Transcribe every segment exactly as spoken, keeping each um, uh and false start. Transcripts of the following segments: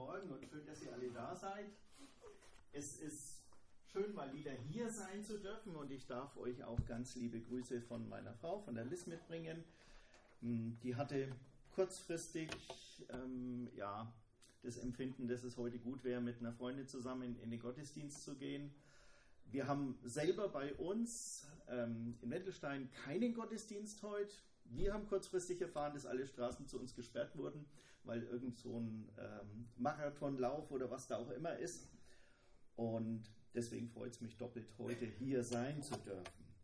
Morgen und schön, dass ihr alle da seid. Es ist schön, mal wieder hier sein zu dürfen und ich darf euch auch ganz liebe Grüße von meiner Frau, von der Liz, mitbringen. Die hatte kurzfristig ähm, ja, das Empfinden, dass es heute gut wäre, mit einer Freundin zusammen in den Gottesdienst zu gehen. Wir haben selber bei uns ähm, in Wendelstein keinen Gottesdienst heute. Wir haben kurzfristig erfahren, dass alle Straßen zu uns gesperrt wurden, weil irgend so ein ähm, Marathonlauf oder was da auch immer ist. Und deswegen freut es mich doppelt, heute hier sein zu dürfen.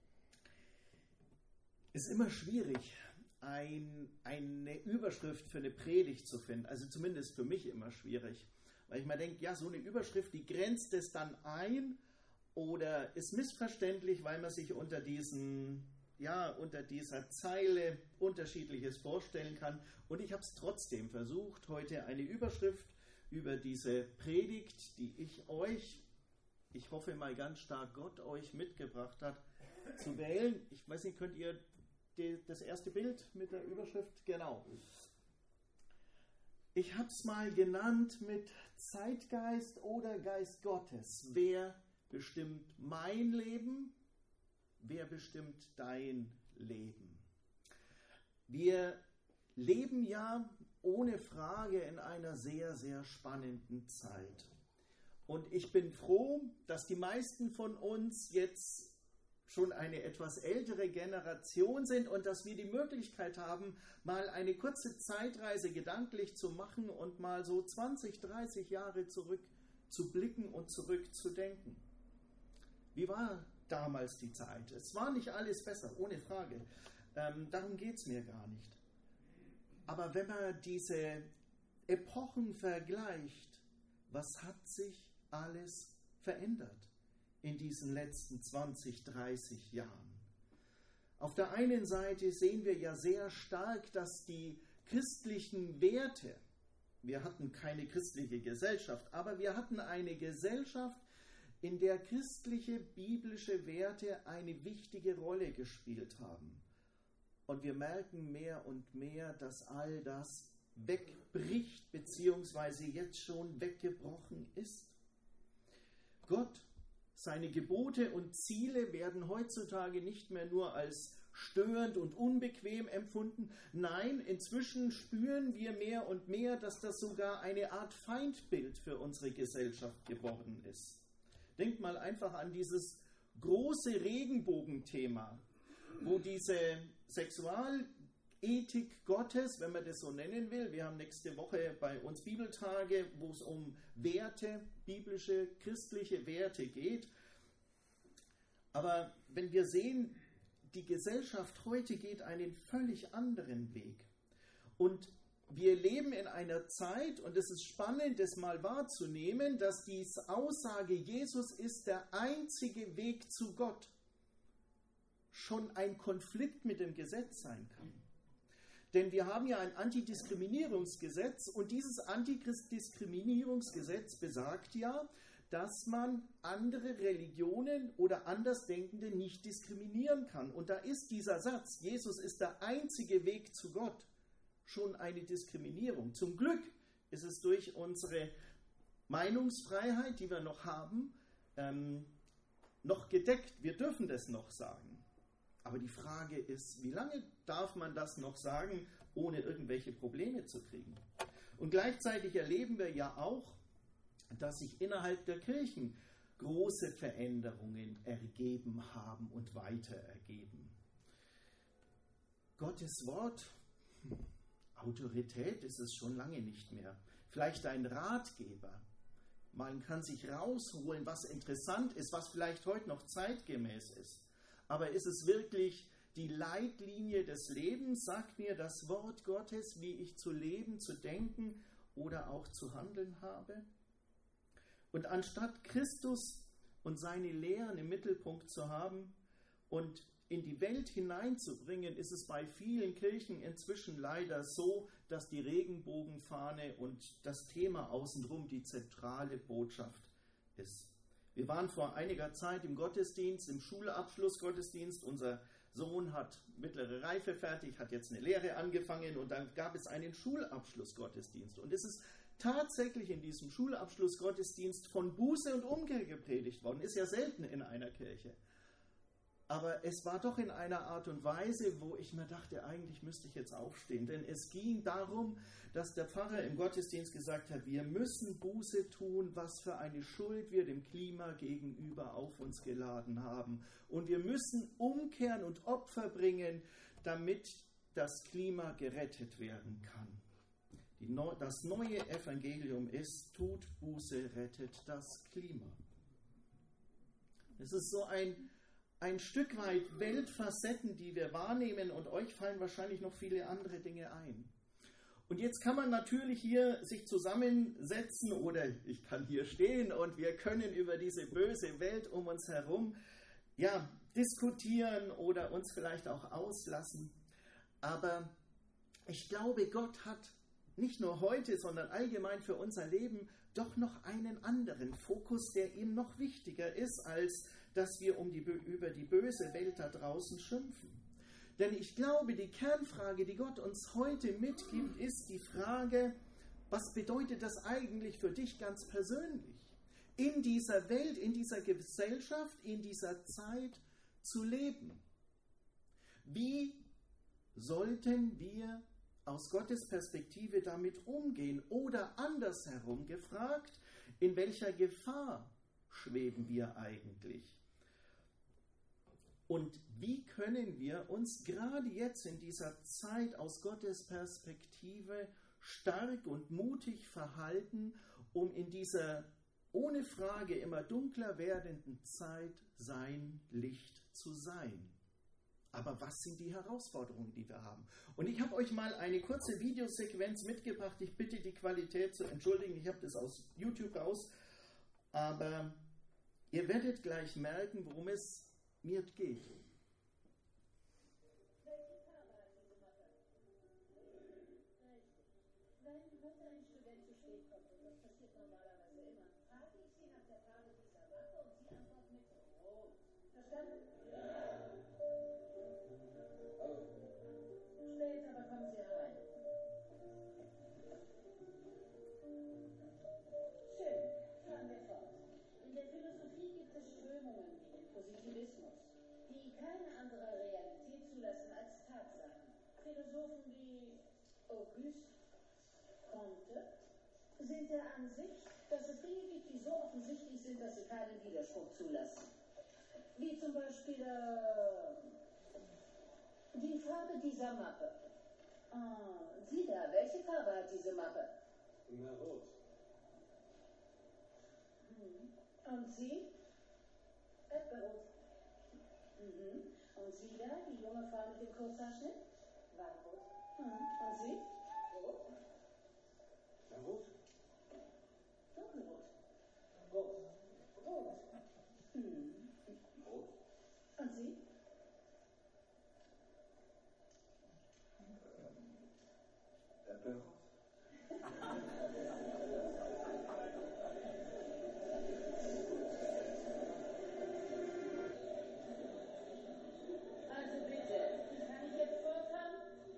Es ist immer schwierig, ein, eine Überschrift für eine Predigt zu finden. Also zumindest für mich immer schwierig. Weil ich mir denke, ja, so eine Überschrift, die grenzt es dann ein oder ist missverständlich, weil man sich unter diesen... ja, unter dieser Zeile Unterschiedliches vorstellen kann. Und ich habe es trotzdem versucht, heute eine Überschrift über diese Predigt, die ich euch, ich hoffe mal ganz stark Gott euch mitgebracht hat, zu wählen. Ich weiß nicht, könnt ihr die, das erste Bild mit der Überschrift? Genau. Ich habe es mal genannt mit Zeitgeist oder Geist Gottes. Wer bestimmt mein Leben? Wer bestimmt dein Leben? Wir leben ja ohne Frage in einer sehr, sehr spannenden Zeit. Und ich bin froh, dass die meisten von uns jetzt schon eine etwas ältere Generation sind und dass wir die Möglichkeit haben, mal eine kurze Zeitreise gedanklich zu machen und mal so zwanzig, dreißig Jahre zurück zu blicken und zurückzudenken. Wie war damals die Zeit? Es war nicht alles besser, ohne Frage. Ähm, darum geht es mir gar nicht. Aber wenn man diese Epochen vergleicht, was hat sich alles verändert in diesen letzten zwanzig, dreißig Jahren? Auf der einen Seite sehen wir ja sehr stark, dass die christlichen Werte, wir hatten keine christliche Gesellschaft, aber wir hatten eine Gesellschaft, in der christliche, biblische Werte eine wichtige Rolle gespielt haben. Und wir merken mehr und mehr, dass all das wegbricht, beziehungsweise jetzt schon weggebrochen ist. Gott, seine Gebote und Ziele werden heutzutage nicht mehr nur als störend und unbequem empfunden. Nein, inzwischen spüren wir mehr und mehr, dass das sogar eine Art Feindbild für unsere Gesellschaft geworden ist. Denkt mal einfach an dieses große Regenbogenthema, wo diese Sexualethik Gottes, wenn man das so nennen will, wir haben nächste Woche bei uns Bibeltage, wo es um Werte, biblische, christliche Werte geht. Aber wenn wir sehen, die Gesellschaft heute geht einen völlig anderen Weg. Und wir leben in einer Zeit, und es ist spannend, das mal wahrzunehmen, dass diese Aussage, Jesus ist der einzige Weg zu Gott, schon ein Konflikt mit dem Gesetz sein kann. Denn wir haben ja ein Antidiskriminierungsgesetz und dieses Antidiskriminierungsgesetz besagt ja, dass man andere Religionen oder Andersdenkende nicht diskriminieren kann. Und da ist dieser Satz, Jesus ist der einzige Weg zu Gott, schon eine Diskriminierung. Zum Glück ist es durch unsere Meinungsfreiheit, die wir noch haben, ähm, noch gedeckt. Wir dürfen das noch sagen. Aber die Frage ist, wie lange darf man das noch sagen, ohne irgendwelche Probleme zu kriegen? Und gleichzeitig erleben wir ja auch, dass sich innerhalb der Kirchen große Veränderungen ergeben haben und weiter ergeben. Gottes Wort, Autorität ist es schon lange nicht mehr. Vielleicht ein Ratgeber. Man kann sich rausholen, was interessant ist, was vielleicht heute noch zeitgemäß ist. Aber ist es wirklich die Leitlinie des Lebens? Sagt mir das Wort Gottes, wie ich zu leben, zu denken oder auch zu handeln habe? Und anstatt Christus und seine Lehren im Mittelpunkt zu haben und in die Welt hineinzubringen, ist es bei vielen Kirchen inzwischen leider so, dass die Regenbogenfahne und das Thema außenrum die zentrale Botschaft ist. Wir waren vor einiger Zeit im Gottesdienst, im Schulabschlussgottesdienst. Unser Sohn hat mittlere Reife fertig, hat jetzt eine Lehre angefangen und dann gab es einen Schulabschlussgottesdienst. Und es ist tatsächlich in diesem Schulabschlussgottesdienst von Buße und Umkehr gepredigt worden. Ist ja selten in einer Kirche. Aber es war doch in einer Art und Weise, wo ich mir dachte, eigentlich müsste ich jetzt aufstehen. Denn es ging darum, dass der Pfarrer im Gottesdienst gesagt hat, wir müssen Buße tun, was für eine Schuld wir dem Klima gegenüber auf uns geladen haben. Und wir müssen umkehren und Opfer bringen, damit das Klima gerettet werden kann. Die Neu- das neue Evangelium ist, tut Buße, rettet das Klima. Es ist so ein... ein Stück weit Weltfacetten, die wir wahrnehmen, und euch fallen wahrscheinlich noch viele andere Dinge ein. Und jetzt kann man natürlich hier sich zusammensetzen oder ich kann hier stehen und wir können über diese böse Welt um uns herum ja, diskutieren oder uns vielleicht auch auslassen. Aber ich glaube, Gott hat nicht nur heute, sondern allgemein für unser Leben doch noch einen anderen Fokus, der ihm noch wichtiger ist, als dass wir um die, über die böse Welt da draußen schimpfen. Denn ich glaube, die Kernfrage, die Gott uns heute mitgibt, ist die Frage, was bedeutet das eigentlich für dich ganz persönlich? In dieser Welt, in dieser Gesellschaft, in dieser Zeit zu leben. Wie sollten wir aus Gottes Perspektive damit umgehen? Oder andersherum gefragt, in welcher Gefahr schweben wir eigentlich? Und wie können wir uns gerade jetzt in dieser Zeit aus Gottes Perspektive stark und mutig verhalten, um in dieser ohne Frage immer dunkler werdenden Zeit sein Licht zu sein? Aber was sind die Herausforderungen, die wir haben? Und ich habe euch mal eine kurze Videosequenz mitgebracht. Ich bitte die Qualität zu entschuldigen. Ich habe das aus YouTube raus. Aber ihr werdet gleich merken, worum es mir geht. Philosophen wie Auguste Comte sind der Ansicht, dass es Dinge gibt, die so offensichtlich sind, dass sie keinen Widerspruch zulassen. Wie zum Beispiel äh, die Farbe dieser Mappe. Ah, sieh da, welche Farbe hat diese Mappe? Na, rot. Hm. Und Sie? Erdbeerrot. Mhm. Und Sie da, die junge Frau mit dem Kurzhaarschnitt? Weinrot. Hm. Und Sie? Rot. Na, rot. Dunkelrot. Rot. Rot. Hm. Rot. Und Sie? Erdbeerrot. Also bitte, kann ich jetzt fortfahren?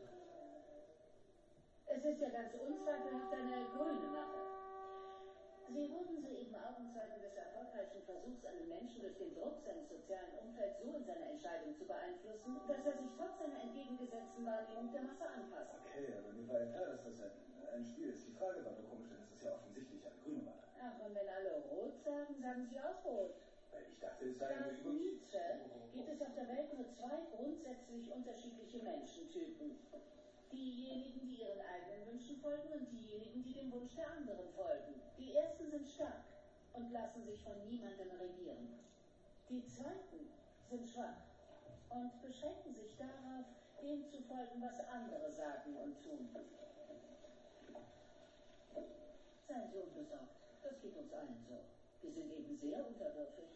Es ist ja ganz unzweifelhaft eine grüne Mappe. Sie wurden soeben Augenzeugen des erfolgreichen Versuchs, einen Menschen durch den Druck seines sozialen Umfelds so in seiner Entscheidung zu beeinflussen, dass er sich trotz seiner entgegengesetzten Wahrnehmung der Masse anpasst. Okay, aber mir war ja klar, dass das ein, ein Spiel ist. Die Frage war nur komisch, denn es ist ja offensichtlich eine grüne Mappe. Ach, und wenn alle rot sagen, sagen sie auch rot. Weil ich dachte, es sei eine Laut Übung. Nietzsche gibt es auf der Welt nur zwei grundsätzlich unterschiedliche Menschentypen. Diejenigen, die ihren eigenen Wünschen folgen, und diejenigen, die dem Wunsch der anderen folgen. Die ersten sind stark und lassen sich von niemandem regieren. Die zweiten sind schwach und beschränken sich darauf, dem zu folgen, was andere sagen und tun. Seien Sie unbesorgt, das geht uns allen so. Wir sind eben sehr unterwürfig.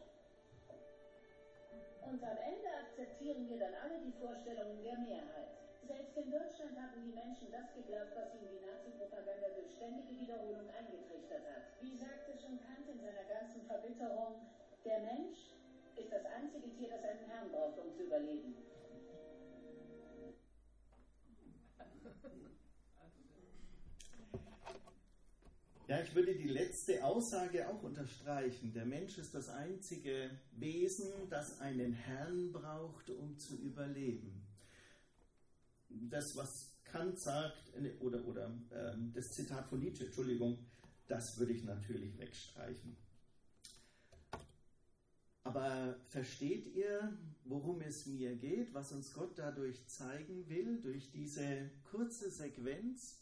Und am Ende akzeptieren wir dann alle die Vorstellungen der Mehrheit. Selbst in Deutschland haben die Menschen das geglaubt, was ihnen die Nazi-Propaganda durch ständige Wiederholung eingetrichtert hat. Wie sagte schon Kant in seiner ganzen Verbitterung, der Mensch ist das einzige Tier, das einen Herrn braucht, um zu überleben. Ja, ich würde die letzte Aussage auch unterstreichen. Der Mensch ist das einzige Wesen, das einen Herrn braucht, um zu überleben. Das, was Kant sagt, oder, oder äh, das Zitat von Nietzsche, Entschuldigung, das würde ich natürlich wegstreichen. Aber versteht ihr, worum es mir geht, was uns Gott dadurch zeigen will, durch diese kurze Sequenz?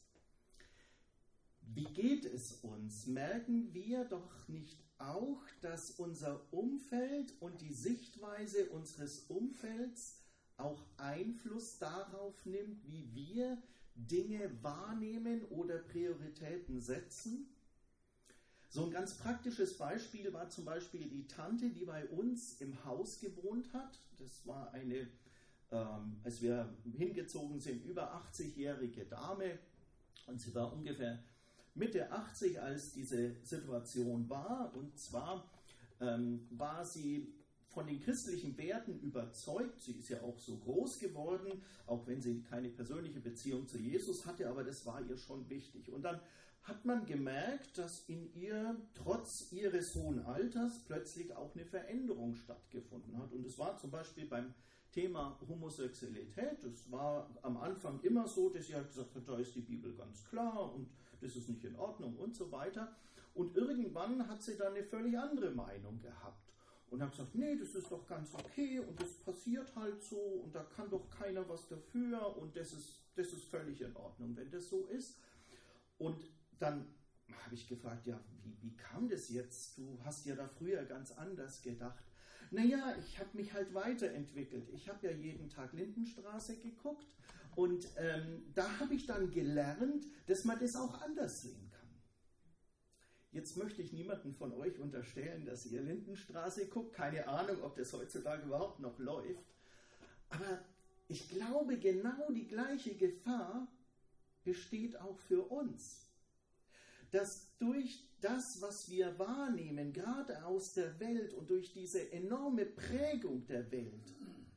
Wie geht es uns? Merken wir doch nicht auch, dass unser Umfeld und die Sichtweise unseres Umfelds auch Einfluss darauf nimmt, wie wir Dinge wahrnehmen oder Prioritäten setzen? So ein ganz praktisches Beispiel war zum Beispiel die Tante, die bei uns im Haus gewohnt hat. Das war eine, ähm, als wir hingezogen sind, über achtzigjährige Dame, und sie war ungefähr Mitte achtzig, als diese Situation war, und zwar ähm, war sie von den christlichen Werten überzeugt. Sie ist ja auch so groß geworden, auch wenn sie keine persönliche Beziehung zu Jesus hatte, aber das war ihr schon wichtig. Und dann hat man gemerkt, dass in ihr trotz ihres hohen Alters plötzlich auch eine Veränderung stattgefunden hat. Und es war zum Beispiel beim Thema Homosexualität, das war am Anfang immer so, dass sie halt gesagt hat, da ist die Bibel ganz klar und das ist nicht in Ordnung und so weiter. Und irgendwann hat sie dann eine völlig andere Meinung gehabt und hat gesagt, nee, das ist doch ganz okay und das passiert halt so und da kann doch keiner was dafür und das ist, das ist völlig in Ordnung, wenn das so ist. Und dann habe ich gefragt, ja, wie, wie kam das jetzt? Du hast ja da früher ganz anders gedacht. Naja, ich habe mich halt weiterentwickelt. Ich habe ja jeden Tag Lindenstraße geguckt und ähm, da habe ich dann gelernt, dass man das auch anders sehen kann. Jetzt möchte ich niemanden von euch unterstellen, dass ihr Lindenstraße guckt. Keine Ahnung, ob das heutzutage überhaupt noch läuft. Aber ich glaube, genau die gleiche Gefahr besteht auch für uns. Dass durch das, was wir wahrnehmen, gerade aus der Welt und durch diese enorme Prägung der Welt,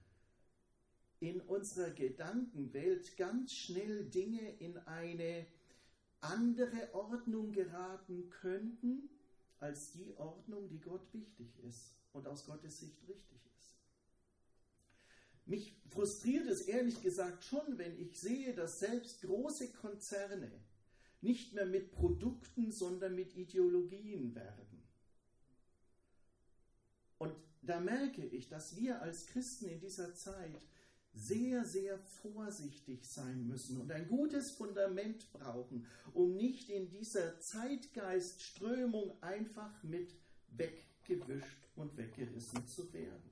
in unserer Gedankenwelt ganz schnell Dinge in eine andere Ordnung geraten könnten, als die Ordnung, die Gott wichtig ist und aus Gottes Sicht richtig ist. Mich frustriert es ehrlich gesagt schon, wenn ich sehe, dass selbst große Konzerne nicht mehr mit Produkten, sondern mit Ideologien werben. Und da merke ich, dass wir als Christen in dieser Zeit sehr, sehr vorsichtig sein müssen und ein gutes Fundament brauchen, um nicht in dieser Zeitgeistströmung einfach mit weggewischt und weggerissen zu werden.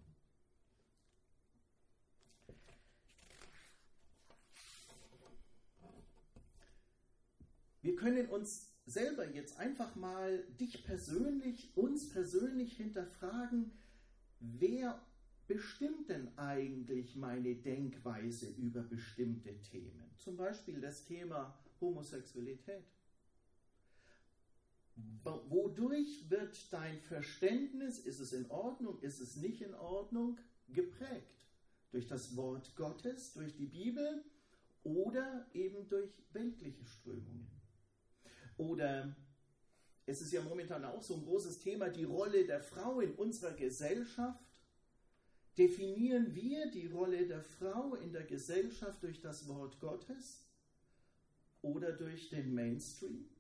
Wir können uns selber jetzt einfach mal dich persönlich, uns persönlich hinterfragen, wer bestimmt denn eigentlich meine Denkweise über bestimmte Themen? Zum Beispiel das Thema Homosexualität. Wodurch wird dein Verständnis, ist es in Ordnung, ist es nicht in Ordnung, geprägt? Durch das Wort Gottes, durch die Bibel oder eben durch weltliche Strömungen? Oder es ist ja momentan auch so ein großes Thema, die Rolle der Frau in unserer Gesellschaft. Definieren wir die Rolle der Frau in der Gesellschaft durch das Wort Gottes oder durch den Mainstream?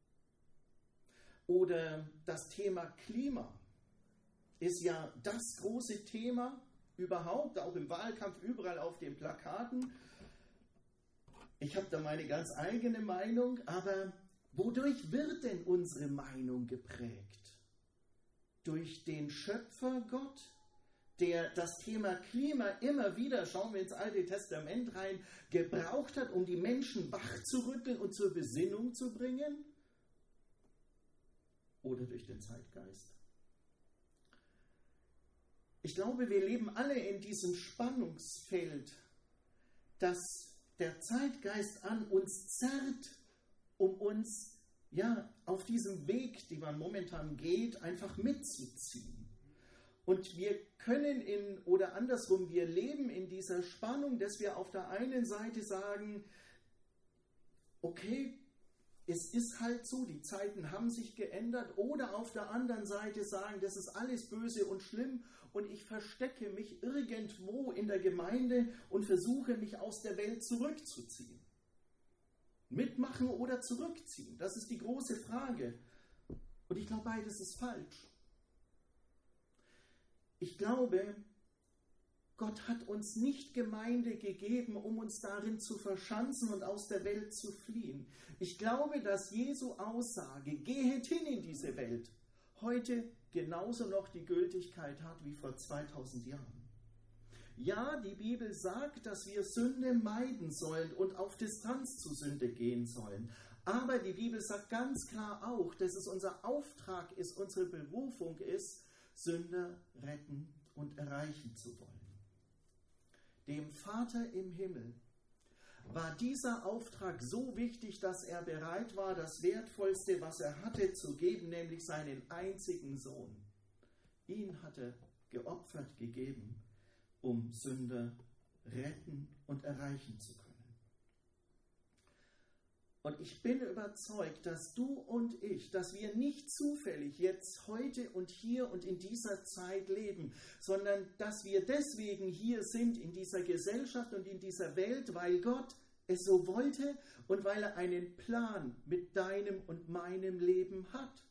Oder das Thema Klima ist ja das große Thema überhaupt, auch im Wahlkampf, überall auf den Plakaten. Ich habe da meine ganz eigene Meinung, aber wodurch wird denn unsere Meinung geprägt? Durch den Schöpfer Gott, der das Thema Klima immer wieder, schauen wir ins Alte Testament rein, gebraucht hat, um die Menschen wachzurütteln und zur Besinnung zu bringen? Oder durch den Zeitgeist? Ich glaube, wir leben alle in diesem Spannungsfeld, dass der Zeitgeist an uns zerrt, um uns ja auf diesem Weg, den man momentan geht, einfach mitzuziehen. Und wir können in, oder andersrum, wir leben in dieser Spannung, dass wir auf der einen Seite sagen, okay, es ist halt so, die Zeiten haben sich geändert, oder auf der anderen Seite sagen, das ist alles böse und schlimm und ich verstecke mich irgendwo in der Gemeinde und versuche mich aus der Welt zurückzuziehen. Mitmachen oder zurückziehen, das ist die große Frage. Und ich glaube, beides ist falsch. Ich glaube, Gott hat uns nicht Gemeinde gegeben, um uns darin zu verschanzen und aus der Welt zu fliehen. Ich glaube, dass Jesu Aussage, gehet hin in diese Welt, heute genauso noch die Gültigkeit hat wie vor zweitausend Jahren. Ja, die Bibel sagt, dass wir Sünde meiden sollen und auf Distanz zu Sünde gehen sollen. Aber die Bibel sagt ganz klar auch, dass es unser Auftrag ist, unsere Berufung ist, Sünder retten und erreichen zu wollen. Dem Vater im Himmel war dieser Auftrag so wichtig, dass er bereit war, das Wertvollste, was er hatte, zu geben, nämlich seinen einzigen Sohn. Ihn hat er geopfert gegeben, um Sünder retten und erreichen zu können. Und ich bin überzeugt, dass du und ich, dass wir nicht zufällig jetzt heute und hier und in dieser Zeit leben, sondern dass wir deswegen hier sind in dieser Gesellschaft und in dieser Welt, weil Gott es so wollte und weil er einen Plan mit deinem und meinem Leben hat.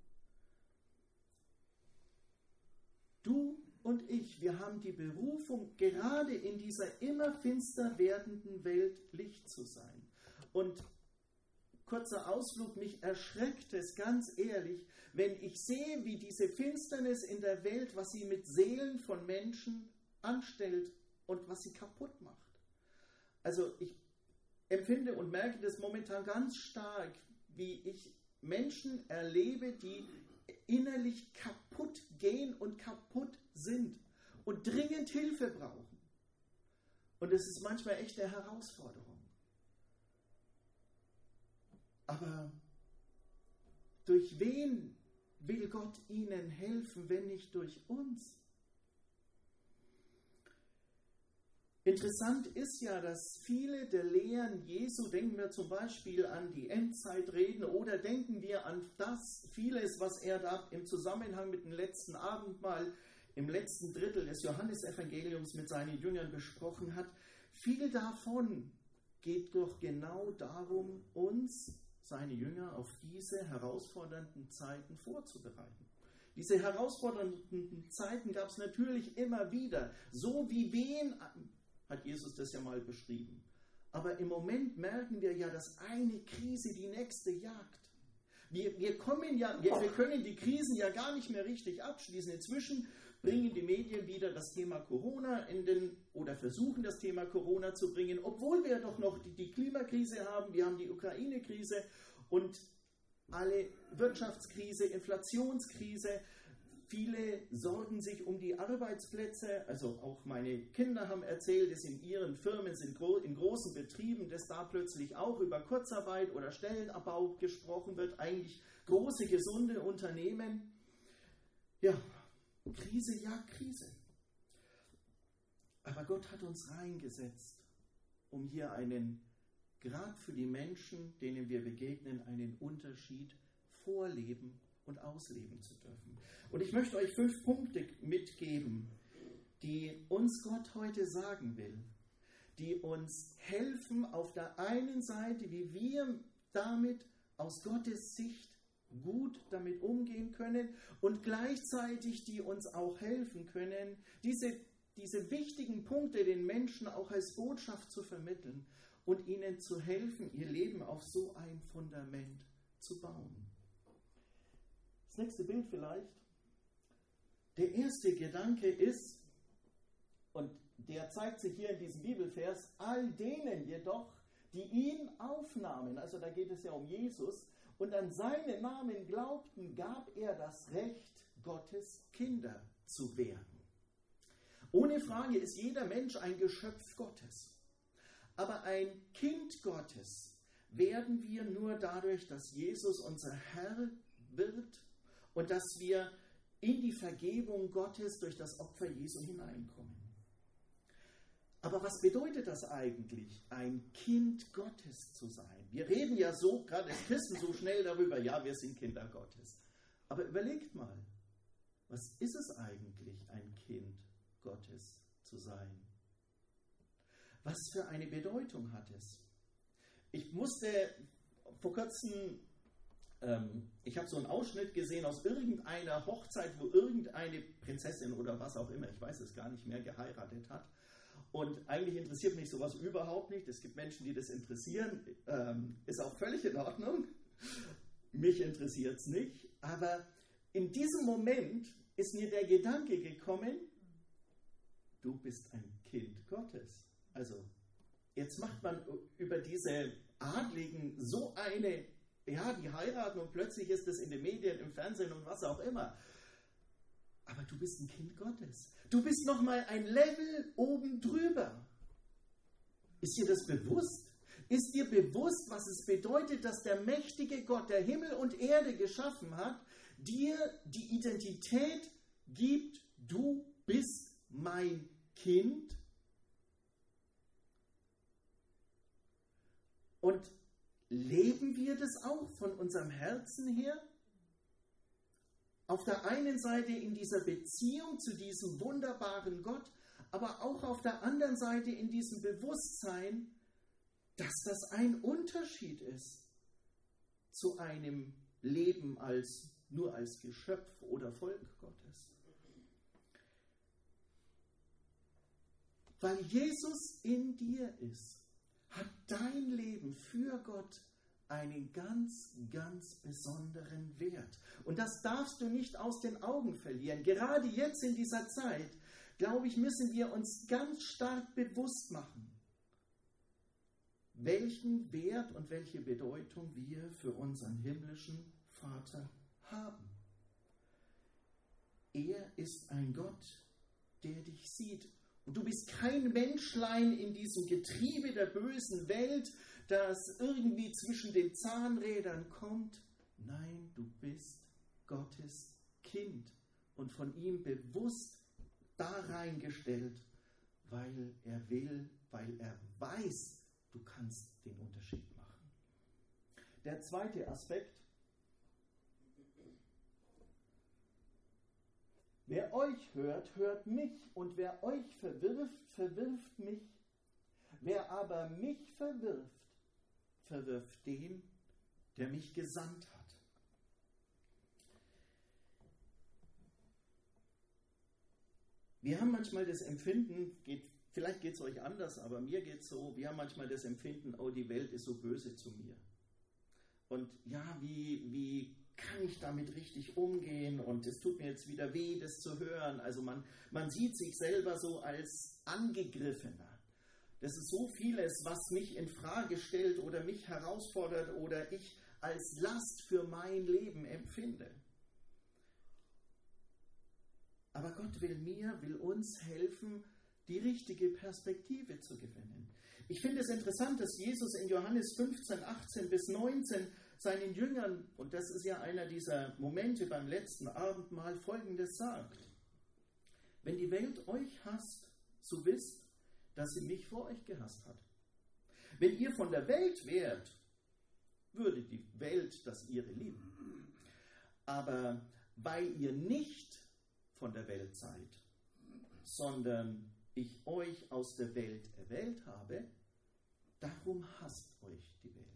Du und ich, wir haben die Berufung, gerade in dieser immer finster werdenden Welt Licht zu sein. Und kurzer Ausflug, mich erschreckt es ganz ehrlich, wenn ich sehe, wie diese Finsternis in der Welt, was sie mit Seelen von Menschen anstellt und was sie kaputt macht. Also ich empfinde und merke das momentan ganz stark, wie ich Menschen erlebe, die innerlich kaputt gehen und kaputt sind und dringend Hilfe brauchen. Und es ist manchmal echt eine Herausforderung. Aber durch wen will Gott ihnen helfen, wenn nicht durch uns? Interessant ist ja, dass viele der Lehren Jesu, denken wir zum Beispiel an die Endzeitreden oder denken wir an das, vieles, was er da im Zusammenhang mit dem letzten Abendmahl, im letzten Drittel des Johannesevangeliums mit seinen Jüngern besprochen hat. Viel davon geht doch genau darum, uns, seine Jünger, auf diese herausfordernden Zeiten vorzubereiten. Diese herausfordernden Zeiten gab es natürlich immer wieder. So wie Wehen hat Jesus das ja mal beschrieben. Aber im Moment merken wir ja, dass eine Krise die nächste jagt. Wir, wir, kommen ja, wir, wir können die Krisen ja gar nicht mehr richtig abschließen. Inzwischen bringen die Medien wieder das Thema Corona in den, oder versuchen das Thema Corona zu bringen, obwohl wir doch noch die, die Klimakrise haben, wir haben die Ukraine-Krise und alle Wirtschaftskrise, Inflationskrise. Viele sorgen sich um die Arbeitsplätze, also auch meine Kinder haben erzählt, dass in ihren Firmen, sind in großen Betrieben, dass da plötzlich auch über Kurzarbeit oder Stellenabbau gesprochen wird, eigentlich große, gesunde Unternehmen. Ja, Krise, ja, Krise. Aber Gott hat uns reingesetzt, um hier einen, gerade für die Menschen, denen wir begegnen, einen Unterschied vorleben und ausleben zu dürfen. Und ich möchte euch fünf Punkte mitgeben, die uns Gott heute sagen will, die uns helfen, auf der einen Seite, wie wir damit aus Gottes Sicht gut damit umgehen können und gleichzeitig die uns auch helfen können, diese, diese wichtigen Punkte den Menschen auch als Botschaft zu vermitteln und ihnen zu helfen, ihr Leben auf so ein Fundament zu bauen. Das nächste Bild vielleicht. Der erste Gedanke ist, und der zeigt sich hier in diesem Bibelvers, all denen jedoch, die ihn aufnahmen, also da geht es ja um Jesus, und an seinen Namen glaubten, gab er das Recht, Gottes Kinder zu werden. Ohne Frage ist jeder Mensch ein Geschöpf Gottes. Aber ein Kind Gottes werden wir nur dadurch, dass Jesus unser Herr wird und dass wir in die Vergebung Gottes durch das Opfer Jesu hineinkommen. Aber was bedeutet das eigentlich, ein Kind Gottes zu sein? Wir reden ja so, gerade als Christen, so schnell darüber, ja, wir sind Kinder Gottes. Aber überlegt mal, was ist es eigentlich, ein Kind Gottes zu sein? Was für eine Bedeutung hat es? Ich musste vor kurzem, ähm, ich habe so einen Ausschnitt gesehen aus irgendeiner Hochzeit, wo irgendeine Prinzessin oder was auch immer, ich weiß es gar nicht mehr, geheiratet hat. Und eigentlich interessiert mich sowas überhaupt nicht. Es gibt Menschen, die das interessieren. Ähm, ist auch völlig in Ordnung. Mich interessiert es nicht. Aber in diesem Moment ist mir der Gedanke gekommen, du bist ein Kind Gottes. Also, jetzt macht man über diese Adligen so eine, ja, die heiraten und plötzlich ist das in den Medien, im Fernsehen und was auch immer. Aber du bist ein Kind Gottes. Du bist nochmal ein Level oben drüber. Ist dir das bewusst? Ist dir bewusst, was es bedeutet, dass der mächtige Gott, der Himmel und Erde geschaffen hat, dir die Identität gibt, du bist mein Kind? Und leben wir das auch von unserem Herzen her? Auf der einen Seite in dieser Beziehung zu diesem wunderbaren Gott, aber auch auf der anderen Seite in diesem Bewusstsein, dass das ein Unterschied ist zu einem Leben als, nur als Geschöpf oder Volk Gottes. Weil Jesus in dir ist, hat dein Leben für Gott einen ganz, ganz besonderen Wert. Und das darfst du nicht aus den Augen verlieren. Gerade jetzt in dieser Zeit, glaube ich, müssen wir uns ganz stark bewusst machen, welchen Wert und welche Bedeutung wir für unseren himmlischen Vater haben. Er ist ein Gott, der dich sieht. Und du bist kein Menschlein in diesem Getriebe der bösen Welt, das irgendwie zwischen den Zahnrädern kommt. Nein, du bist Gottes Kind und von ihm bewusst da reingestellt, weil er will, weil er weiß, du kannst den Unterschied machen. Der zweite Aspekt: Wer euch hört, hört mich, und wer euch verwirft, verwirft mich. Wer aber mich verwirft, verwirft den, der mich gesandt hat. Wir haben manchmal das Empfinden, geht, vielleicht geht es euch anders, aber mir geht es so, wir haben manchmal das Empfinden, oh, die Welt ist so böse zu mir. Und ja, wie, wie kann ich damit richtig umgehen? Und es tut mir jetzt wieder weh, das zu hören. Also man, man sieht sich selber so als Angegriffener. Das ist so vieles, was mich in Frage stellt oder mich herausfordert oder ich als Last für mein Leben empfinde. Aber Gott will mir, will uns helfen, die richtige Perspektive zu gewinnen. Ich finde es interessant, dass Jesus in Johannes fünfzehn, achtzehn bis neunzehn seinen Jüngern, und das ist ja einer dieser Momente beim letzten Abendmahl, Folgendes sagt: Wenn die Welt euch hasst, so wisst, dass sie mich vor euch gehasst hat. Wenn ihr von der Welt wärt, würde die Welt das ihre lieben. Aber weil ihr nicht von der Welt seid, sondern ich euch aus der Welt erwählt habe, darum hasst euch die Welt.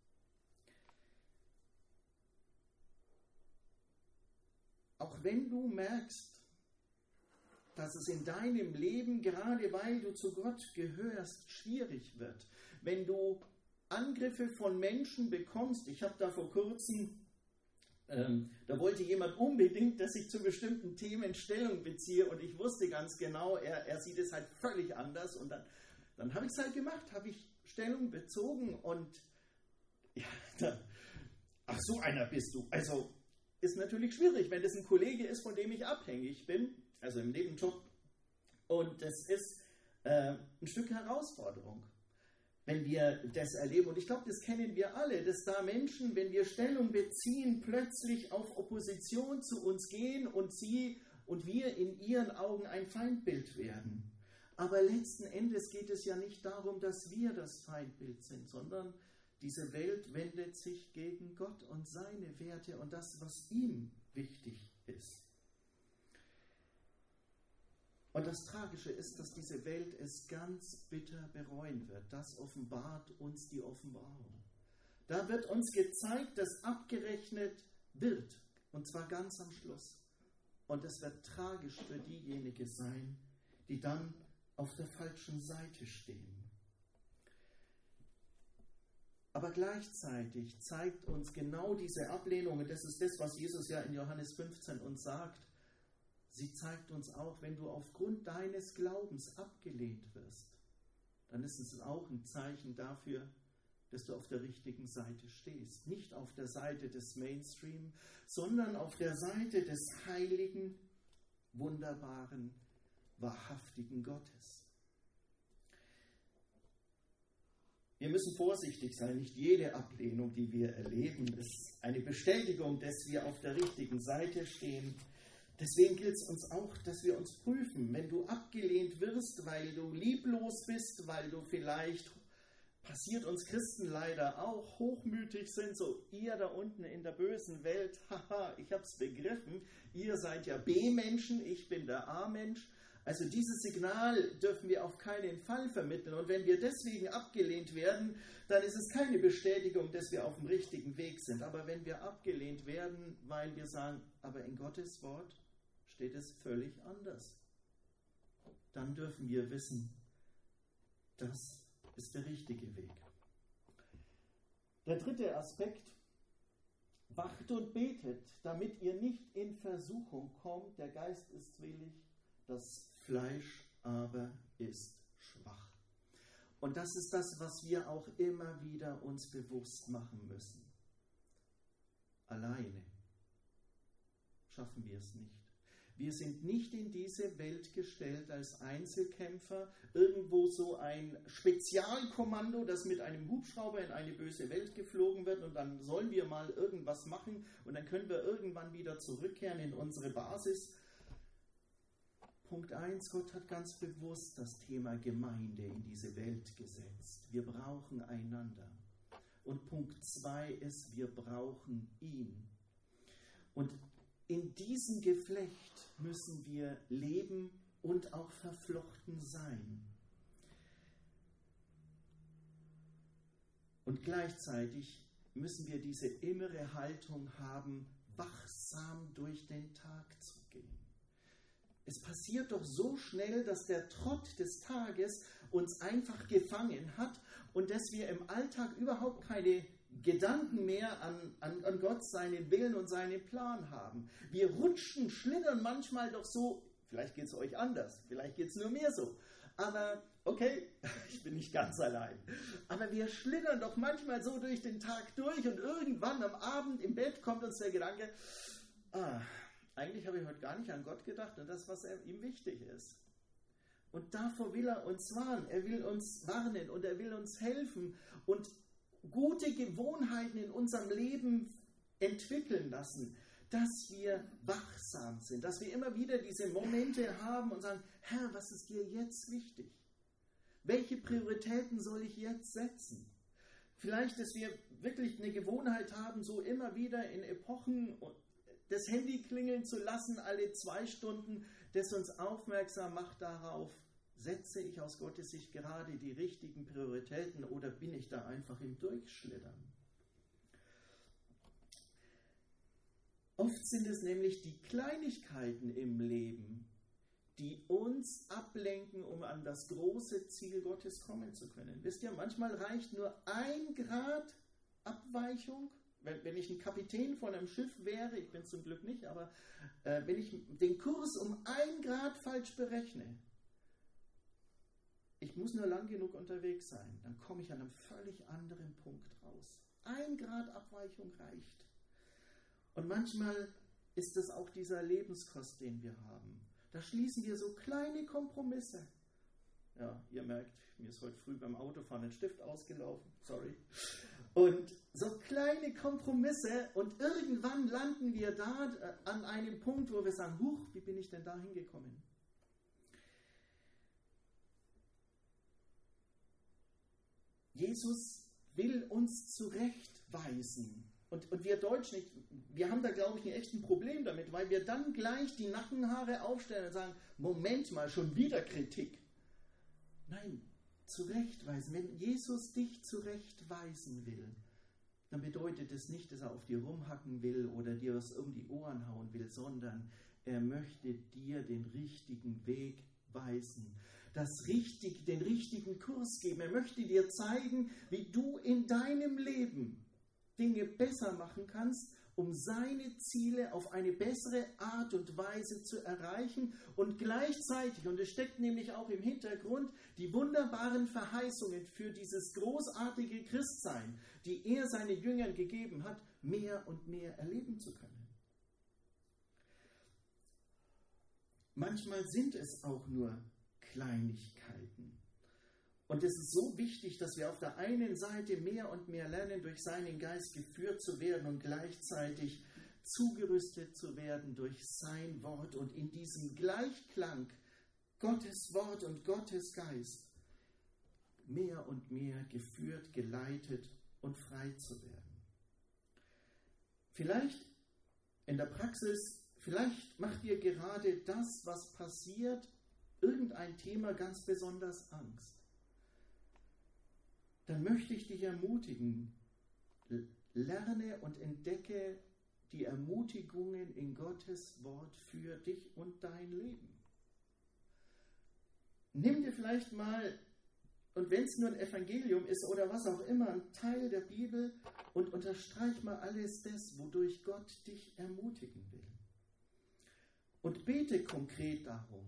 Auch wenn du merkst, dass es in deinem Leben, gerade weil du zu Gott gehörst, schwierig wird, wenn du Angriffe von Menschen bekommst. Ich habe da vor kurzem, ähm, da wollte jemand unbedingt, dass ich zu bestimmten Themen Stellung beziehe, und ich wusste ganz genau, er, er sieht es halt völlig anders, und dann, dann habe ich es halt gemacht, habe ich Stellung bezogen, und ja, dann, ach, so einer bist du. Also ist natürlich schwierig, wenn das ein Kollege ist, von dem ich abhängig bin, also im Nebenjob, und das ist äh, ein Stück Herausforderung, wenn wir das erleben. Und ich glaube, das kennen wir alle, dass da Menschen, wenn wir Stellung beziehen, plötzlich auf Opposition zu uns gehen und sie und wir in ihren Augen ein Feindbild werden. Aber letzten Endes geht es ja nicht darum, dass wir das Feindbild sind, sondern diese Welt wendet sich gegen Gott und seine Werte und das, was ihm wichtig ist. Und das Tragische ist, dass diese Welt es ganz bitter bereuen wird. Das offenbart uns die Offenbarung. Da wird uns gezeigt, dass abgerechnet wird, und zwar ganz am Schluss. Und es wird tragisch für diejenigen sein, die dann auf der falschen Seite stehen. Aber gleichzeitig zeigt uns genau diese Ablehnung, und das ist das, was Jesus ja in Johannes fünfzehn uns sagt, sie zeigt uns auch, wenn du aufgrund deines Glaubens abgelehnt wirst, dann ist es auch ein Zeichen dafür, dass du auf der richtigen Seite stehst. Nicht auf der Seite des Mainstream, sondern auf der Seite des heiligen, wunderbaren, wahrhaftigen Gottes. Wir müssen vorsichtig sein, nicht jede Ablehnung, die wir erleben, ist eine Bestätigung, dass wir auf der richtigen Seite stehen. Deswegen gilt es uns auch, dass wir uns prüfen, wenn du abgelehnt wirst, weil du lieblos bist, weil du vielleicht, passiert uns Christen leider auch, hochmütig sind, so ihr da unten in der bösen Welt, haha, ich habe es begriffen, ihr seid ja B-Menschen, ich bin der A-Mensch. Also dieses Signal dürfen wir auf keinen Fall vermitteln. Und wenn wir deswegen abgelehnt werden, dann ist es keine Bestätigung, dass wir auf dem richtigen Weg sind. Aber wenn wir abgelehnt werden, weil wir sagen, aber in Gottes Wort steht es völlig anders, dann dürfen wir wissen, das ist der richtige Weg. Der dritte Aspekt: Wacht und betet, damit ihr nicht in Versuchung kommt. Der Geist ist willig, das Fleisch aber ist schwach. Und das ist das, was wir auch immer wieder uns bewusst machen müssen. Alleine schaffen wir es nicht. Wir sind nicht in diese Welt gestellt als Einzelkämpfer, irgendwo so ein Spezialkommando, das mit einem Hubschrauber in eine böse Welt geflogen wird und dann sollen wir mal irgendwas machen und dann können wir irgendwann wieder zurückkehren in unsere Basis. Punkt eins, Gott hat ganz bewusst das Thema Gemeinde in diese Welt gesetzt. Wir brauchen einander. Und Punkt zwei ist, wir brauchen ihn. Und in diesem Geflecht müssen wir leben und auch verflochten sein. Und gleichzeitig müssen wir diese innere Haltung haben, wachsam durch den Tag zu gehen. Es passiert doch so schnell, dass der Trott des Tages uns einfach gefangen hat und dass wir im Alltag überhaupt keine Gedanken mehr an, an, an Gott, seinen Willen und seinen Plan haben. Wir rutschen, schlittern manchmal doch so, vielleicht geht es euch anders, vielleicht geht es nur mir so, aber okay, ich bin nicht ganz allein, aber wir schlittern doch manchmal so durch den Tag durch und irgendwann am Abend im Bett kommt uns der Gedanke, ah, eigentlich habe ich heute gar nicht an Gott gedacht und das, was ihm wichtig ist. Und davor will er uns warnen, er will uns warnen und er will uns helfen und gute Gewohnheiten in unserem Leben entwickeln lassen, dass wir wachsam sind, dass wir immer wieder diese Momente haben und sagen, Herr, was ist dir jetzt wichtig? Welche Prioritäten soll ich jetzt setzen? Vielleicht, dass wir wirklich eine Gewohnheit haben, so immer wieder in Epochen das Handy klingeln zu lassen, alle zwei Stunden, das uns aufmerksam macht darauf, setze ich aus Gottes Sicht gerade die richtigen Prioritäten oder bin ich da einfach im Durchschlittern? Oft sind es nämlich die Kleinigkeiten im Leben, die uns ablenken, um an das große Ziel Gottes kommen zu können. Wisst ihr, manchmal reicht nur ein Grad Abweichung. Wenn, wenn ich ein Kapitän von einem Schiff wäre, ich bin es zum Glück nicht, aber äh, wenn ich den Kurs um ein Grad falsch berechne, ich muss nur lang genug unterwegs sein, dann komme ich an einem völlig anderen Punkt raus. Ein Grad Abweichung reicht. Und manchmal ist es auch dieser Lebenskost, den wir haben. Da schließen wir so kleine Kompromisse. Ja, ihr merkt, mir ist heute früh beim Autofahren ein Stift ausgelaufen, sorry. Und so kleine Kompromisse und irgendwann landen wir da an einem Punkt, wo wir sagen, huch, wie bin ich denn da hingekommen? Jesus will uns zurechtweisen. Und, und wir Deutschen, wir haben da, glaube ich, ein echtes Problem damit, weil wir dann gleich die Nackenhaare aufstellen und sagen, Moment mal, schon wieder Kritik. Nein, zurechtweisen. Wenn Jesus dich zurechtweisen will, dann bedeutet es nicht, dass er auf dir rumhacken will oder dir was um die Ohren hauen will, sondern er möchte dir den richtigen Weg weisen, das richtig, den richtigen Kurs geben. Er möchte dir zeigen, wie du in deinem Leben Dinge besser machen kannst, um seine Ziele auf eine bessere Art und Weise zu erreichen und gleichzeitig, und es steckt nämlich auch im Hintergrund, die wunderbaren Verheißungen für dieses großartige Christsein, die er seinen Jüngern gegeben hat, mehr und mehr erleben zu können. Manchmal sind es auch nur Kleinigkeiten. Und es ist so wichtig, dass wir auf der einen Seite mehr und mehr lernen, durch seinen Geist geführt zu werden und gleichzeitig zugerüstet zu werden durch sein Wort und in diesem Gleichklang Gottes Wort und Gottes Geist mehr und mehr geführt, geleitet und frei zu werden. Vielleicht in der Praxis, vielleicht macht dir gerade das, was passiert, irgendein Thema ganz besonders Angst. Dann möchte ich dich ermutigen, lerne und entdecke die Ermutigungen in Gottes Wort für dich und dein Leben. Nimm dir vielleicht mal, und wenn es nur ein Evangelium ist oder was auch immer, einen Teil der Bibel und unterstreich mal alles das, wodurch Gott dich ermutigen will. Und bete konkret darum.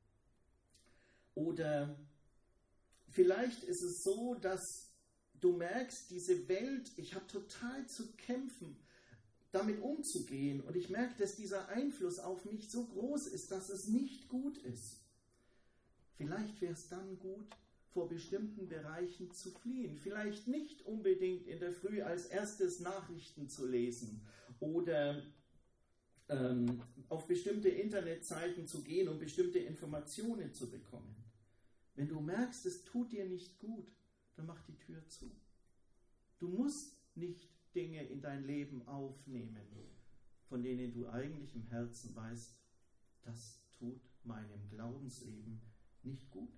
Oder vielleicht ist es so, dass du merkst, diese Welt, ich habe total zu kämpfen, damit umzugehen. Und ich merke, dass dieser Einfluss auf mich so groß ist, dass es nicht gut ist. Vielleicht wäre es dann gut, vor bestimmten Bereichen zu fliehen. Vielleicht nicht unbedingt in der Früh als erstes Nachrichten zu lesen oder ähm, auf bestimmte Internetseiten zu gehen, um bestimmte Informationen zu bekommen. Wenn du merkst, es tut dir nicht gut, dann mach die Tür zu. Du musst nicht Dinge in dein Leben aufnehmen, von denen du eigentlich im Herzen weißt, das tut meinem Glaubensleben nicht gut.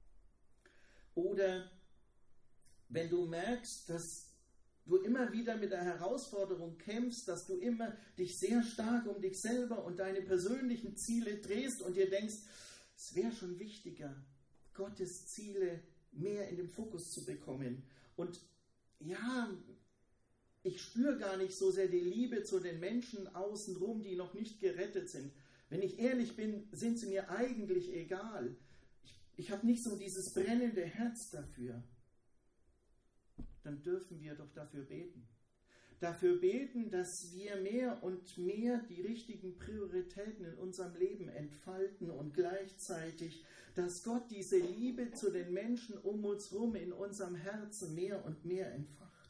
Oder wenn du merkst, dass du immer wieder mit der Herausforderung kämpfst, dass du immer dich sehr stark um dich selber und deine persönlichen Ziele drehst und dir denkst, es wäre schon wichtiger, Gottes Ziele mehr in den Fokus zu bekommen. Und ja, ich spüre gar nicht so sehr die Liebe zu den Menschen außenrum, die noch nicht gerettet sind. Wenn ich ehrlich bin, sind sie mir eigentlich egal. Ich, ich habe nicht so dieses brennende Herz dafür. Dann dürfen wir doch dafür beten. Dafür beten, dass wir mehr und mehr die richtigen Prioritäten in unserem Leben entfalten und gleichzeitig, dass Gott diese Liebe zu den Menschen um uns herum in unserem Herzen mehr und mehr entfacht.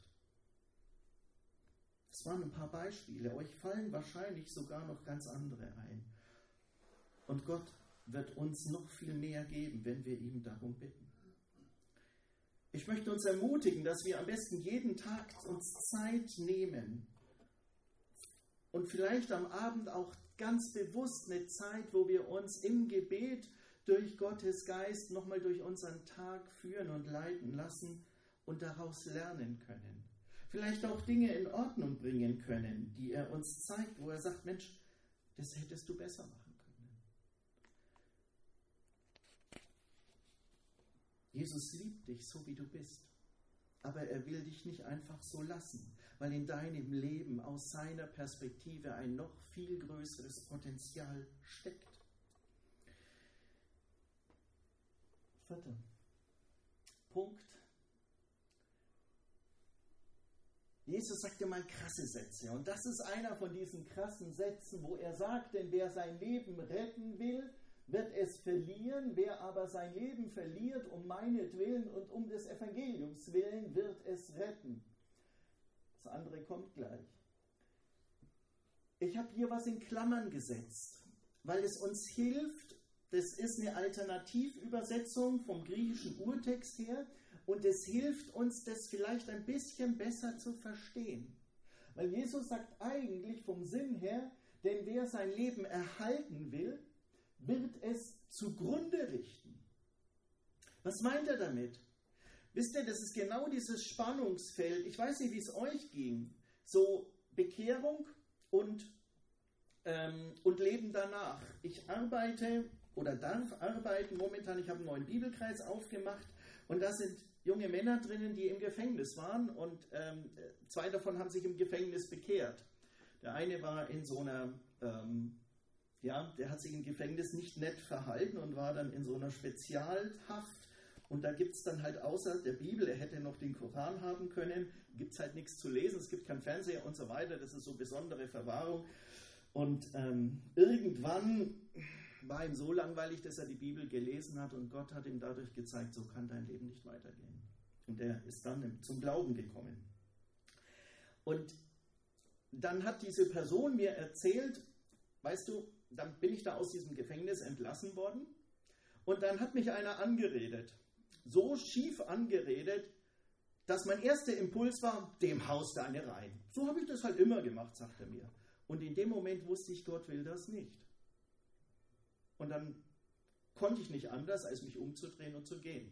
Das waren ein paar Beispiele. Euch fallen wahrscheinlich sogar noch ganz andere ein. Und Gott wird uns noch viel mehr geben, wenn wir ihm darum bitten. Ich möchte uns ermutigen, dass wir am besten jeden Tag uns Zeit nehmen und vielleicht am Abend auch ganz bewusst eine Zeit, wo wir uns im Gebet durch Gottes Geist nochmal durch unseren Tag führen und leiten lassen und daraus lernen können. Vielleicht auch Dinge in Ordnung bringen können, die er uns zeigt, wo er sagt, Mensch, das hättest du besser machen können. Jesus liebt dich, so wie du bist. Aber er will dich nicht einfach so lassen, weil in deinem Leben aus seiner Perspektive ein noch viel größeres Potenzial steckt. Vierter Punkt. Jesus sagte mal krasse Sätze. Und das ist einer von diesen krassen Sätzen, wo er sagt, denn wer sein Leben retten will, wird es verlieren. Wer aber sein Leben verliert, um meinetwillen und um des Evangeliums willen, wird es retten. Das andere kommt gleich. Ich habe hier was in Klammern gesetzt, weil es uns hilft. Das ist eine Alternativübersetzung vom griechischen Urtext her, und es hilft uns, das vielleicht ein bisschen besser zu verstehen. Weil Jesus sagt eigentlich vom Sinn her, denn wer sein Leben erhalten will, wird es zugrunde richten. Was meint er damit? Wisst ihr, das ist genau dieses Spannungsfeld. Ich weiß nicht, wie es euch ging. So Bekehrung und, ähm, und Leben danach. Ich arbeite oder darf arbeiten momentan. Ich habe einen neuen Bibelkreis aufgemacht und da sind junge Männer drinnen, die im Gefängnis waren und ähm, zwei davon haben sich im Gefängnis bekehrt. Der eine war in so einer, ähm, ja, der hat sich im Gefängnis nicht nett verhalten und war dann in so einer Spezialhaft. Und da gibt es dann halt außer der Bibel, er hätte noch den Koran haben können, gibt es halt nichts zu lesen, es gibt keinen Fernseher und so weiter, das ist so besondere Verwahrung. Und ähm, irgendwann war ihm so langweilig, dass er die Bibel gelesen hat und Gott hat ihm dadurch gezeigt, so kann dein Leben nicht weitergehen. Und er ist dann zum Glauben gekommen. Und dann hat diese Person mir erzählt, weißt du, dann bin ich da aus diesem Gefängnis entlassen worden und dann hat mich einer angeredet. So schief angeredet, dass mein erster Impuls war, dem haust du eine rein. So habe ich das halt immer gemacht, sagt er mir. Und in dem Moment wusste ich, Gott will das nicht. Und dann konnte ich nicht anders, als mich umzudrehen und zu gehen.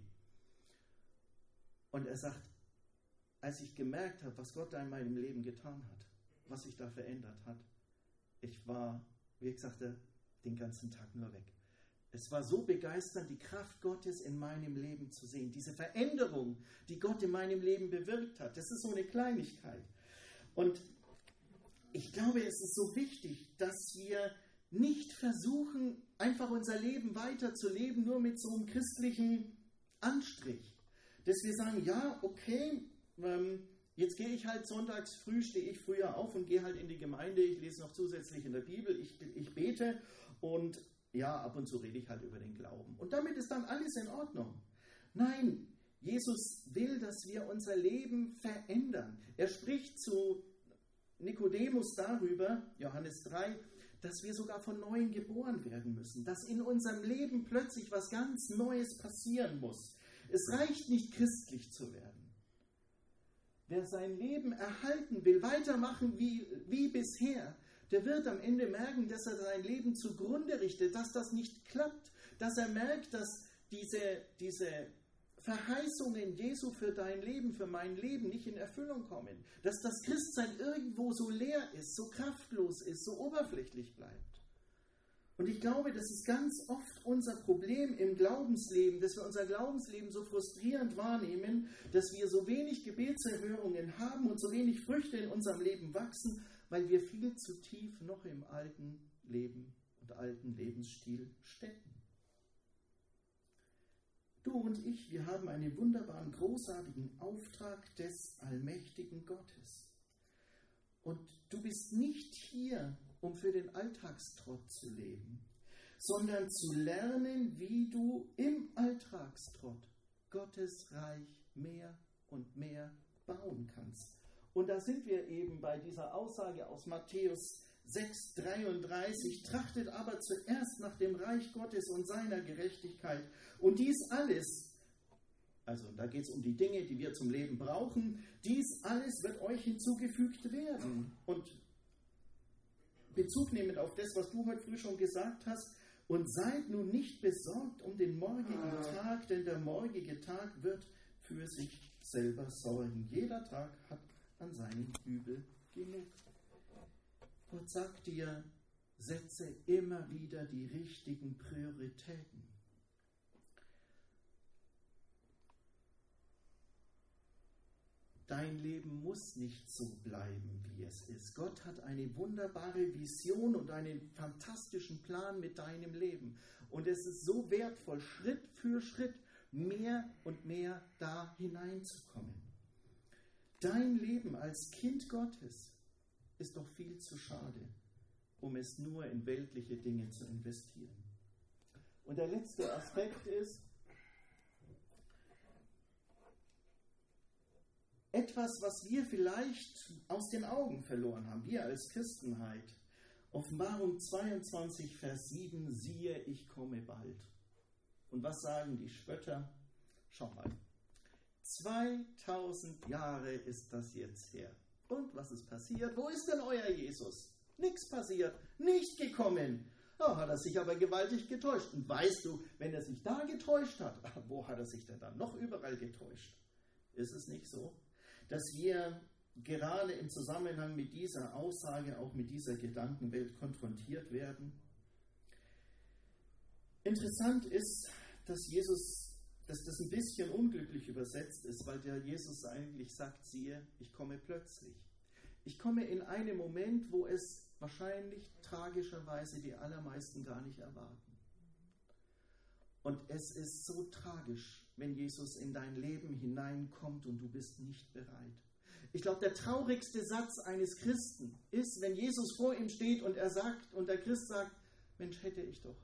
Und er sagt, als ich gemerkt habe, was Gott da in meinem Leben getan hat, was sich da verändert hat, ich war, wie ich sagte, den ganzen Tag nur weg. Es war so begeisternd, die Kraft Gottes in meinem Leben zu sehen. Diese Veränderung, die Gott in meinem Leben bewirkt hat. Das ist so eine Kleinigkeit. Und ich glaube, es ist so wichtig, dass wir nicht versuchen, einfach unser Leben weiterzuleben, nur mit so einem christlichen Anstrich. Dass wir sagen, ja, okay, ähm, jetzt gehe ich halt sonntags früh, stehe ich früher auf und gehe halt in die Gemeinde, ich lese noch zusätzlich in der Bibel, ich, ich bete und ja, ab und zu rede ich halt über den Glauben. Und damit ist dann alles in Ordnung. Nein, Jesus will, dass wir unser Leben verändern. Er spricht zu Nikodemus darüber, Johannes drei, dass wir sogar von Neuem geboren werden müssen. Dass in unserem Leben plötzlich was ganz Neues passieren muss. Es reicht nicht, christlich zu werden. Wer sein Leben erhalten will, weitermachen wie, wie bisher, der wird am Ende merken, dass er sein Leben zugrunde richtet, dass das nicht klappt, dass er merkt, dass diese, diese Verheißungen Jesu für dein Leben, für mein Leben nicht in Erfüllung kommen, dass das Christsein irgendwo so leer ist, so kraftlos ist, so oberflächlich bleibt. Und ich glaube, das ist ganz oft unser Problem im Glaubensleben, dass wir unser Glaubensleben so frustrierend wahrnehmen, dass wir so wenig Gebetserhörungen haben und so wenig Früchte in unserem Leben wachsen, weil wir viel zu tief noch im alten Leben und alten Lebensstil stecken. Du und ich, wir haben einen wunderbaren, großartigen Auftrag des allmächtigen Gottes. Und du bist nicht hier, um für den Alltagstrott zu leben, sondern zu lernen, wie du im Alltagstrott Gottes Reich mehr und mehr bauen kannst. Und da sind wir eben bei dieser Aussage aus Matthäus sechs dreiunddreißig. Trachtet aber zuerst nach dem Reich Gottes und seiner Gerechtigkeit. Und dies alles, also da geht es um die Dinge, die wir zum Leben brauchen, dies alles wird euch hinzugefügt werden. Und Bezug nehmend auf das, was du heute früh schon gesagt hast, und seid nun nicht besorgt um den morgigen Tag, denn der morgige Tag wird für sich selber sorgen. Jeder Tag hat an seinem Übel genug. Gott sagt dir, setze immer wieder die richtigen Prioritäten. Dein Leben muss nicht so bleiben, wie es ist. Gott hat eine wunderbare Vision und einen fantastischen Plan mit deinem Leben. Und es ist so wertvoll, Schritt für Schritt mehr und mehr da hineinzukommen. Dein Leben als Kind Gottes ist doch viel zu schade, um es nur in weltliche Dinge zu investieren. Und der letzte Aspekt ist, etwas, was wir vielleicht aus den Augen verloren haben, wir als Christenheit. Offenbarung zweiundzwanzig, Vers sieben, siehe, ich komme bald. Und was sagen die Spötter? Schau mal, zweitausend Jahre ist das jetzt her. Und was ist passiert? Wo ist denn euer Jesus? Nichts passiert, nicht gekommen. Oh, hat er sich aber gewaltig getäuscht. Und weißt du, wenn er sich da getäuscht hat, wo hat er sich denn dann noch überall getäuscht? Ist es nicht so, dass wir gerade im Zusammenhang mit dieser Aussage, auch mit dieser Gedankenwelt konfrontiert werden? Interessant ist, dass Jesus, dass das ein bisschen unglücklich übersetzt ist, weil der Jesus eigentlich sagt, siehe, ich komme plötzlich. Ich komme in einem Moment, wo es wahrscheinlich tragischerweise die allermeisten gar nicht erwarten. Und es ist so tragisch, wenn Jesus in dein Leben hineinkommt und du bist nicht bereit. Ich glaube, der traurigste Satz eines Christen ist, wenn Jesus vor ihm steht und er sagt, und der Christ sagt, Mensch, hätte ich doch.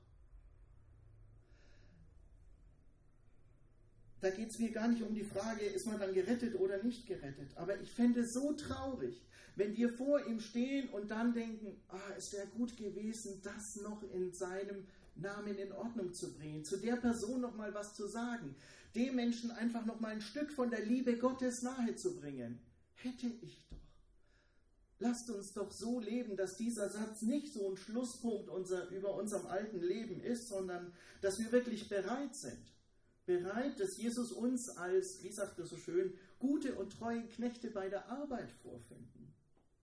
Da geht es mir gar nicht um die Frage, ist man dann gerettet oder nicht gerettet. Aber ich fände es so traurig, wenn wir vor ihm stehen und dann denken, ah, es wäre gut gewesen, das noch in seinem Namen in Ordnung zu bringen, zu der Person noch mal was zu sagen, dem Menschen einfach noch mal ein Stück von der Liebe Gottes nahe zu bringen. Hätte ich doch. Lasst uns doch so leben, dass dieser Satz nicht so ein Schlusspunkt unser, über unserem alten Leben ist, sondern dass wir wirklich bereit sind. Bereit, dass Jesus uns als, wie sagt er so schön, gute und treue Knechte bei der Arbeit vorfinden.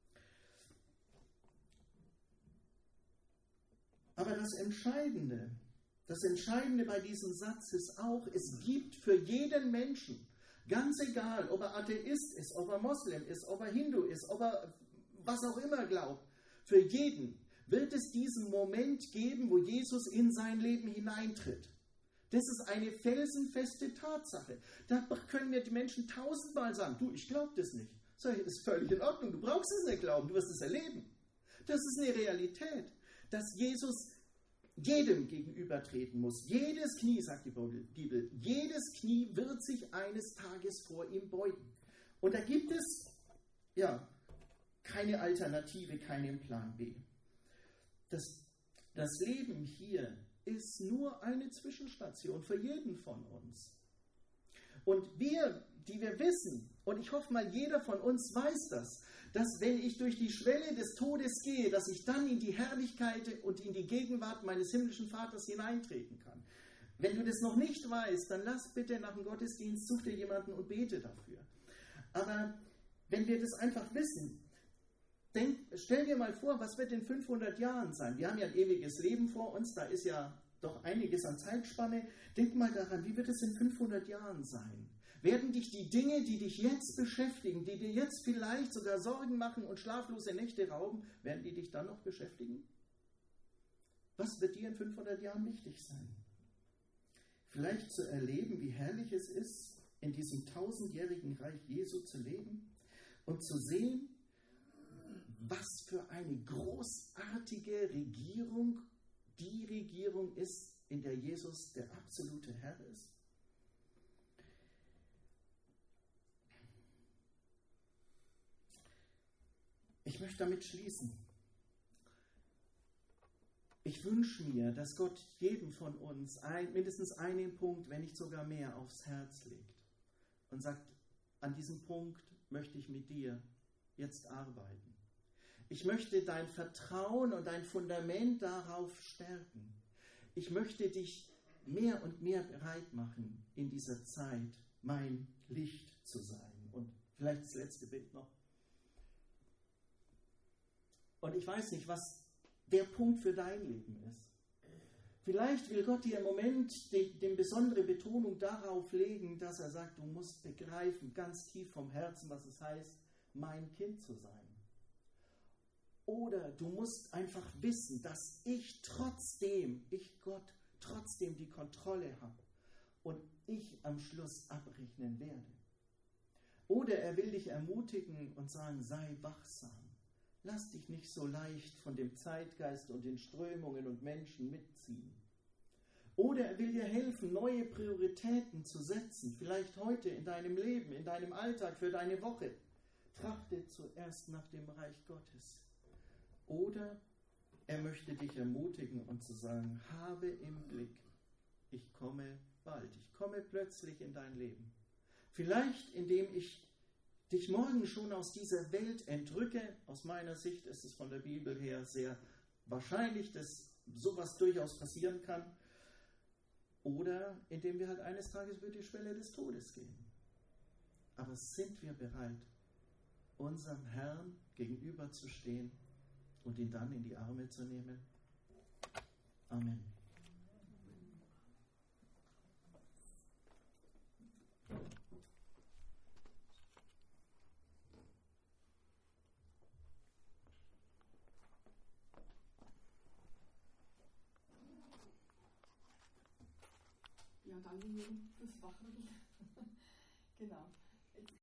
Aber das Entscheidende, das Entscheidende bei diesem Satz ist auch, es gibt für jeden Menschen, ganz egal, ob er Atheist ist, ob er Moslem ist, ob er Hindu ist, ob er was auch immer glaubt, für jeden wird es diesen Moment geben, wo Jesus in sein Leben hineintritt. Das ist eine felsenfeste Tatsache. Da können mir die Menschen tausendmal sagen, du, ich glaube das nicht. So, das ist völlig in Ordnung, du brauchst es nicht glauben, du wirst es erleben. Das ist eine Realität, dass Jesus jedem gegenübertreten muss. Jedes Knie, sagt die Bibel, jedes Knie wird sich eines Tages vor ihm beugen. Und da gibt es, ja, keine Alternative, keinen Plan B. Das, das Leben hier ist nur eine Zwischenstation für jeden von uns. Und wir, die wir wissen, und ich hoffe mal, jeder von uns weiß das, dass wenn ich durch die Schwelle des Todes gehe, dass ich dann in die Herrlichkeit und in die Gegenwart meines himmlischen Vaters hineintreten kann. Wenn du das noch nicht weißt, dann lass bitte nach dem Gottesdienst, such dir jemanden und bete dafür. Aber wenn wir das einfach wissen, denk, stell dir mal vor, was wird in fünfhundert Jahren sein? Wir haben ja ein ewiges Leben vor uns, da ist ja doch einiges an Zeitspanne. Denk mal daran, wie wird es in fünfhundert Jahren sein? Werden dich die Dinge, die dich jetzt beschäftigen, die dir jetzt vielleicht sogar Sorgen machen und schlaflose Nächte rauben, werden die dich dann noch beschäftigen? Was wird dir in fünfhundert Jahren wichtig sein? Vielleicht zu erleben, wie herrlich es ist, in diesem tausendjährigen Reich Jesu zu leben und zu sehen, was für eine großartige Regierung die Regierung ist, in der Jesus der absolute Herr ist. Ich möchte damit schließen. Ich wünsche mir, dass Gott jedem von uns ein, mindestens einen Punkt, wenn nicht sogar mehr, aufs Herz legt und sagt, an diesem Punkt möchte ich mit dir jetzt arbeiten. Ich möchte dein Vertrauen und dein Fundament darauf stärken. Ich möchte dich mehr und mehr bereit machen, in dieser Zeit mein Licht zu sein. Und vielleicht das letzte Bild noch. Und ich weiß nicht, was der Punkt für dein Leben ist. Vielleicht will Gott dir im Moment die, die besondere Betonung darauf legen, dass er sagt, du musst begreifen, ganz tief vom Herzen, was es heißt, mein Kind zu sein. Oder du musst einfach wissen, dass ich trotzdem, ich Gott, trotzdem die Kontrolle habe und ich am Schluss abrechnen werde. Oder er will dich ermutigen und sagen, sei wachsam. Lass dich nicht so leicht von dem Zeitgeist und den Strömungen und Menschen mitziehen. Oder er will dir helfen, neue Prioritäten zu setzen, vielleicht heute in deinem Leben, in deinem Alltag, für deine Woche. Trachte zuerst nach dem Reich Gottes. Oder er möchte dich ermutigen und zu sagen, habe im Blick, ich komme bald, ich komme plötzlich in dein Leben. Vielleicht indem ich dich morgen schon aus dieser Welt entrücke. Aus meiner Sicht ist es von der Bibel her sehr wahrscheinlich, dass sowas durchaus passieren kann. Oder indem wir halt eines Tages über die Schwelle des Todes gehen. Aber sind wir bereit, unserem Herrn gegenüberzustehen und ihn dann in die Arme zu nehmen? Amen. Ja, danke fürs Wachrütteln. Genau.